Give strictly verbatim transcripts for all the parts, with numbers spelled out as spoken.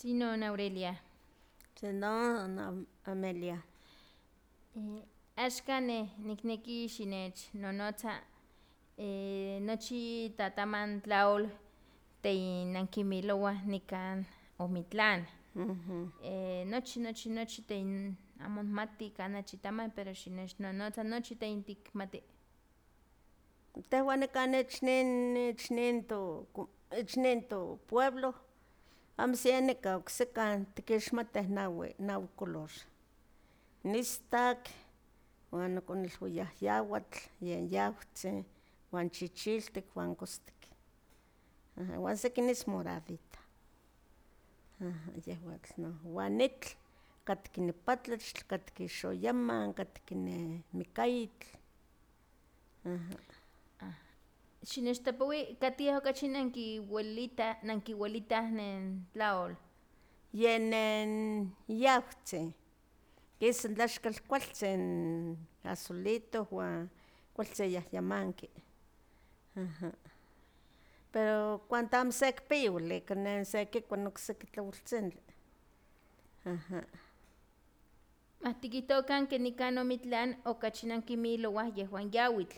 Tzinon Aurelia. Tzenon Am- Amelia. Eh, axkan neh nikneki xinechnonotza eh, nochi tataman tlaol teinankimilowah nikan Omitlán. Ujú. Eh, nochi, nochi, nochi tein amo nihmati kanah chitaman pero xinechnonotza nochi tlen tikmati. Tehwan nikan ich nin, ich nin to, ich nin topueblo, amo se nika oksekan tikixmatih naui, naui color, n istak, wan nokonilhuiyahyawatl, yen yawtzin, wan chichiltik, wan kostik, aha wan seki is moradito, aha yehwatl no, wan nitl katki nipatlachtl, katki xoyaman, katki ne mikayitl, aha. Xinechtlapoi katiah okachi nankiwelitah, nankiwelitah nen tlaol. Yen nen yawtzin, kisa tlaxkal kualtzin azulito wan kualtzin yahyamanki, aha. Pero cuanto amo sekipiyoli kanen sekikua okseki tlaoltzintli, aha. Ma tikihtokan ke nikan Omitlán okachi nankimilowah yehwan yawitl.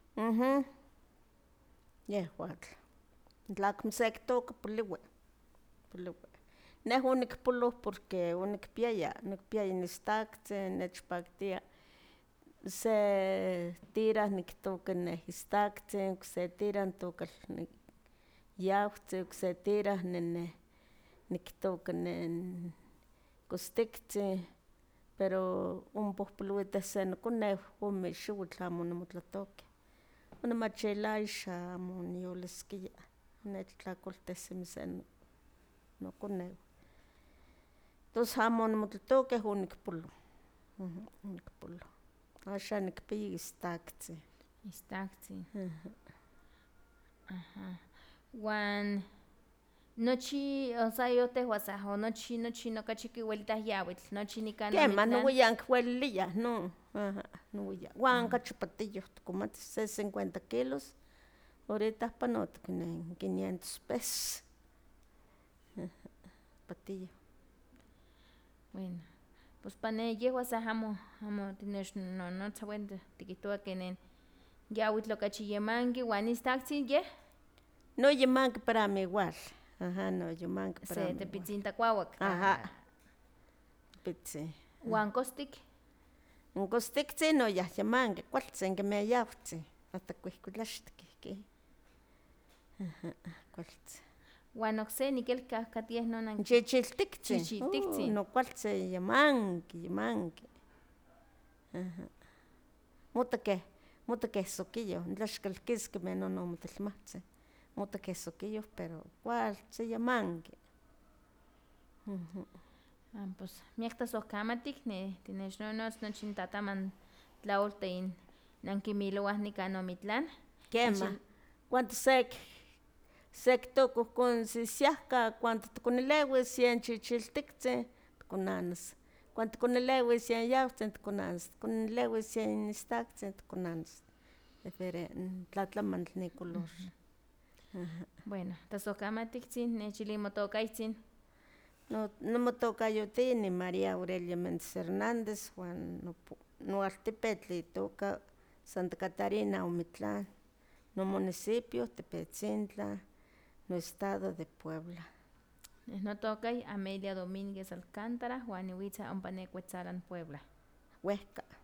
Yehwatl, tlakamo sekitooka poliwi, poliwi. Neh onikpoloh porque onikpiaya, onikpiaya n istaktzin nechpaktia se tira niktooka neh istaktzin, okse tira nitooka yawtzin, okse tira neneh niktooka nen kostiktzin, pero onpohpoluitih se nokonew ome xiwitl amo onimotlatookeh, onimachilia axa amo niyoliskiya, onechtlakoltih semi se no- nokonew, tos amo onimotlatookeh onikpoloh, onikpoloh, axa nikpia istaktzin. Istaktzin. Aha. Wan nochi o sa yotehwan sa o nochi nochi okachi kiwelitah yawitl, nochi nikan Kemah Omitlán. nowian kiweliliah, no, aha, nowian, wan kachi patiyoh tikomatis se cincuenta kilos, orita panotok nen quinientos pesos, aha, patiyoh. Bueno, pos pa ne yehwan sa amo amo tinechnonotza wen tikihtowa ke nen yawitl okachi yamanki, wan istaktzin yeh Noyimanki pero amo igual, aha, noyimanki pero se amo igual. tepitzin tlakuawak. Aha, tepitzin. Wan kostik, N kostiktzin noyahyamanki kualtzin kemih yawtzin, asta kuihkuilaxtok ihki, aha, kualtzin. wan okse nikelkah katieh non N chichiltiktzin, Chichiltiktzin. uh no kualtzin yamanki, yamanki, aha. Mota keh, mota keh sokiyoh, n tlaxkal kisa kemih non omotelmahtzin, mota keh sokiyoh pero kualtzin yamanki. Ah, pos miak tlasohkamatik ne tinechnonotz nochi n tataman tlaol tlen nankimilowah nikan Omitlán. Kemah, cuando sek sekitooka ohkon sisiahka cuando tikonilewis yen chichiltiktzin tikonanas, cuando tikonilewis yen yawtzin tikonanas, tikonilewis yen istaktzin tikonanas, diferen tlatlamantli ni color, aha. Bueno, tlasohkamatiktzin nechili motokahtzin. No nomotokayotin María Aurelia Méndez Hernández, wan nopo- noaltepetl itoka Santa Catarina Omitlán, nomunicipio Tepetzintla, noestado de Puebla. Neh notokay Amelia Domínguez Alcántara wan niwitza ompa ne Cuetzalan, Puebla. Wehka.